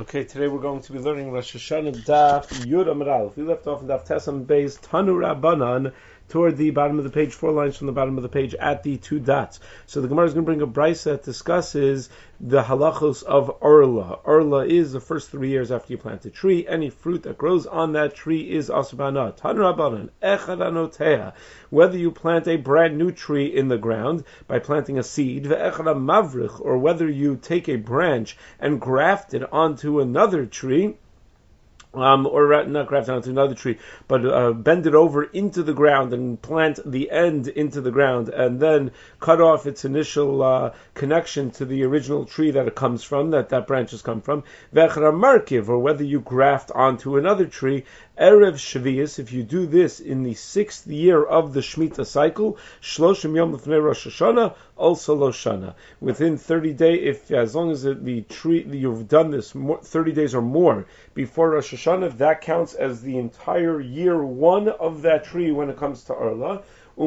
Okay, today we're going to be learning Rosh Hashanah Daf Yud Amud Aleph. We left off in Daf Tesam Beis Tanu Rabbanan toward the bottom of the page, 4 lines from the bottom of the page at the 2 dots. So the Gemara is going to bring a brisa that discusses the halachos of Orla. Orla is the first 3 years after you plant a tree. Any fruit that grows on that tree is asbana. Tanu Rabbanan Echad Anoteha. Whether you plant a brand new tree in the ground by planting a seed, ve'echad mavrich, or whether you take a branch and graft it onto another tree, or not graft onto another tree, but bend it over into the ground and plant the end into the ground, and then cut off its initial connection to the original tree that it comes from, that branch has come from. Ve'echad markiv, or whether you graft onto another tree, Erev Shvius, if you do this in the 6th year of the Shemitah cycle, Shloshim Yom Lefnei Rosh Hashanah, also Loshana. Within 30 days, as long as the tree, you've done this 30 days or more before Rosh Hashanah, that counts as the entire year 1 of that tree when it comes to Arla. They're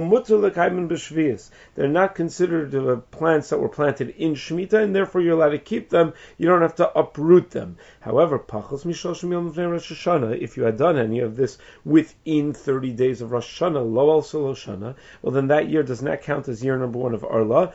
not considered plants that were planted in Shemitah, and therefore you're allowed to keep them. You don't have to uproot them. However, if you had done any of this within 30 days of Rosh Hashanah, lo also Loshana, well then that year does not count as year number 1 of Arla.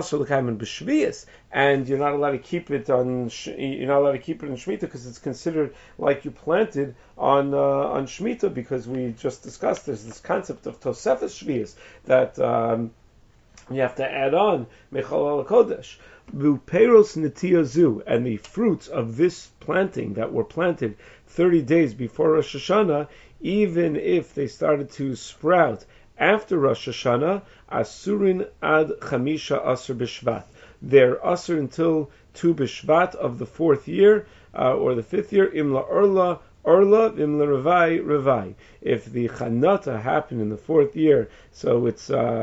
And you're not allowed to keep it in Shemitah because it's considered like you planted on Shemitah, because we just discussed there's this concept of Tosefes Shvius that you have to add on Mechal al Kodesh. Buperos netiyazu, and the fruits of this planting that were planted 30 days before Rosh Hashanah, even if they started to sprout after Rosh Hashanah, asurin ad chamisha asur b'shvat. They're asur until 2 b'shvat of the 4th year, or the 5th year, imla orla, imla revai. If the chanata happened in the 4th year, so it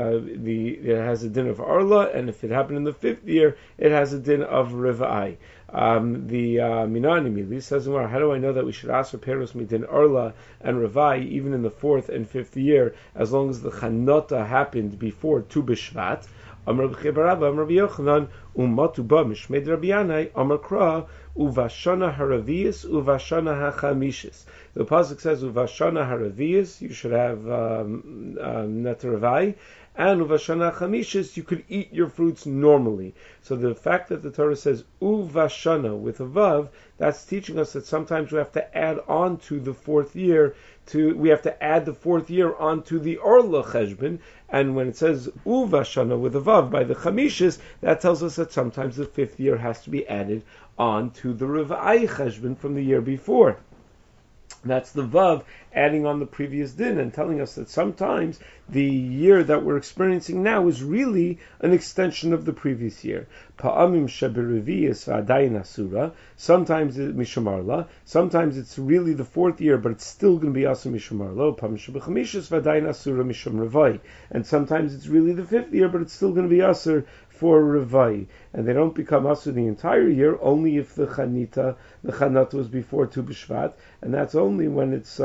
has a din of orla, and if it happened in the 5th year, it has a din of revai. The Minanimili says, how do I know that we should ask for peros midin orla and revai even in the 4th and 5th year, as long as the chanata happened before Tu B'Shvat? Amar b'chebarabba, Amar b'yochanan, umatu ba mishmed Rabbi Yanai, Amar kra, uvashana haravius, uvashana hachamishis. The pasuk says, uvashana haravius, you should have neteravai, and uvashana hachamishis, you could eat your fruits normally. So the fact that the Torah says uvashana with a vav, that's teaching us that sometimes we have to add on to the 4th year. We have to add the 4th year onto the Orla Cheshbon, and when it says Uvashana with a Vav by the Chamishis, that tells us that sometimes the 5th year has to be added onto the Revai Cheshbon from the year before. That's the Vav adding on the previous din and telling us that sometimes the year that we're experiencing now is really an extension of the previous year. Pa'amim shebereviyas v'adayin asura. Sometimes it's mishamarla. Sometimes it's really the 4th year, but it's still going to be asur mishamarla. Pa'amim shebechamishas v'adayin asura misham revai. And sometimes it's really the 5th year, but it's still going to be asur for revai, and they don't become asur the entire year, only if the chanata was before Tu B'Shvat, and that's only when it's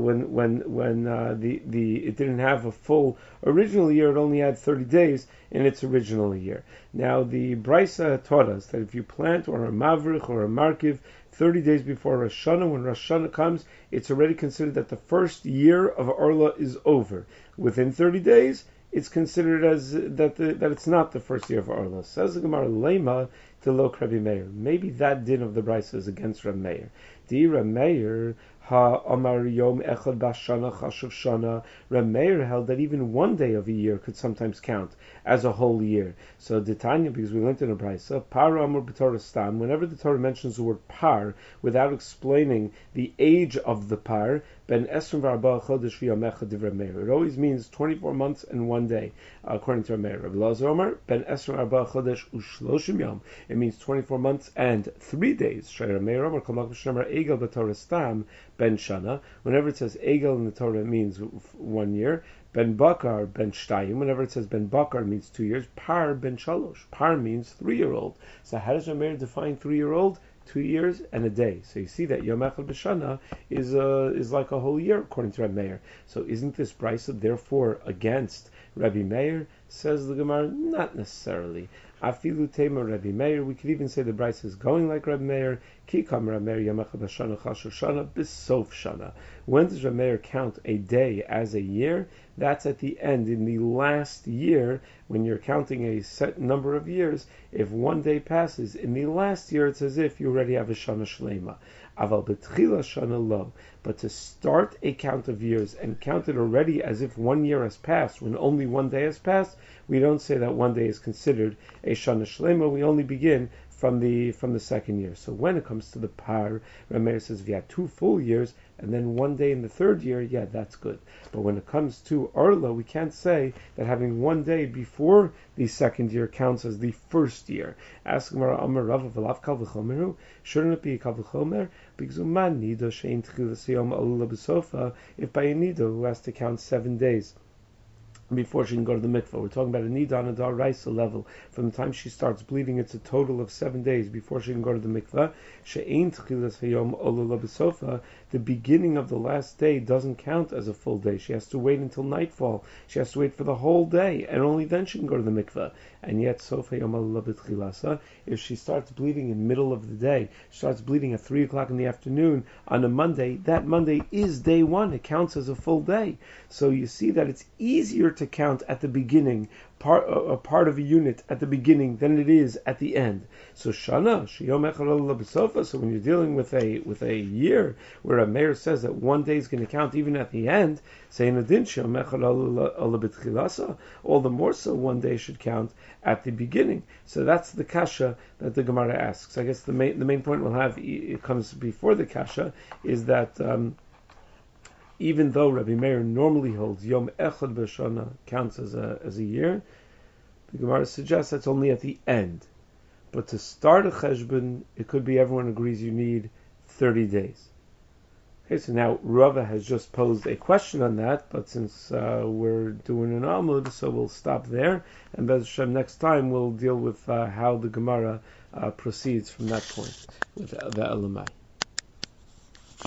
it didn't have a full original year. It only had 30 days in its original year. Now the Brisa taught us that if you plant or a mavrich or a markiv 30 days before Rosh Hashanah, when Rosh Hashanah comes, it's already considered that the first year of Orla is over. Within 30 days, it's considered as that it's not the first year of Orla. Says the Gemara, Lema to lo Rabbi Meir. Maybe that din of the Brisa is against Rabbi Meir. Di Rabbi Meir ha amar yom echad bashana chashuv shana. Rabbi Meir held that even 1 day of a year could sometimes count as a whole year. So Tanya, because we learned in the Brisa, par amar b'Torah stam. Whenever the Torah mentions the word par without explaining the age of the par, ben esrim v'arba chodesh v'yom echad divrei Meir. It always means 24 months and 1 day, according to Rabbi Meir. Rabbi Elazar Omer ben esrim v'arba chodesh u'shloshim yom. It means 24 months and 3 days. Shai Meir Omer kol makom shenemar egel b'Torah stam ben shana. Whenever it says egel in the Torah, it means 1 year. Ben bakar ben shtayim. Whenever it says ben bakar, it means 2 years. Par ben shalosh. Par means 3-year-old. So how does Rabbi Meir define 3-year-old? 2 years and a day. So you see that Yom Echad B'Shana is like a whole year according to Rabbi Meir. So isn't this brisa therefore against Rabbi Meir? Says the Gemara, not necessarily. Afilu tema Rabbi Meir. We could even say the Brisa is going like Rabbi Meir. Ki kam Rabbi Meir yamachad hashana chashur shana b'sof shana. When does Rabbi Meir count a day as a year? That's at the end, in the last year, when you're counting a set number of years. If one day passes in the last year, it's as if you already have a shana shlema. Aval betchila shana lo. But to start a count of years and count it already as if 1 year has passed, when only 1 day has passed, we don't say that 1 day is considered a shana shlema. We only begin from the second year. So when it comes to the par, Rameir says if you have 2 full years and then 1 day in the third year, yeah, that's good. But when it comes to Arla, we can't say that having 1 day before the second year counts as the first year. Ask Gemara Amar Rava v'lav kal v'chomeru. Shouldn't it be kal v'chomer? Because man nida shein tchilas yom alula b'sofa. If by a nida who has to count 7 days before she can go to the mikvah. We're talking about a nida on a daraisa level. From the time she starts bleeding, it's a total of 7 days before she can go to the mikvah. She'ein tchilas hayom olula b'sofa. The beginning of the last day doesn't count as a full day. She has to wait until nightfall. She has to wait for the whole day, and only then she can go to the mikvah. And yet, sofa yom olula b'tchilasa, if she starts bleeding in the middle of the day, she starts bleeding at 3 o'clock in the afternoon on a Monday, that Monday is day 1. It counts as a full day. So you see that it's easier to count at the beginning, a part of a unit at the beginning than it is at the end. So shana sheyom echad olula b'sofa. So when you're dealing with a year where a mayor says that 1 day is going to count even at the end, saying adin sheyom echad olula b'tchilasa, all the more so 1 day should count at the beginning. So that's the kasha that the Gemara asks. I guess the main point we'll have, it comes before the kasha, is that even though Rabbi Meir normally holds Yom Echad B'Shana counts as a year, the Gemara suggests that's only at the end. But to start a cheshbon, it could be everyone agrees you need 30 days. Okay, so now Rava has just posed a question on that, but since we're doing an Amud, so we'll stop there, and Bez Hashem next time we'll deal with how the Gemara proceeds from that point with the Elamai.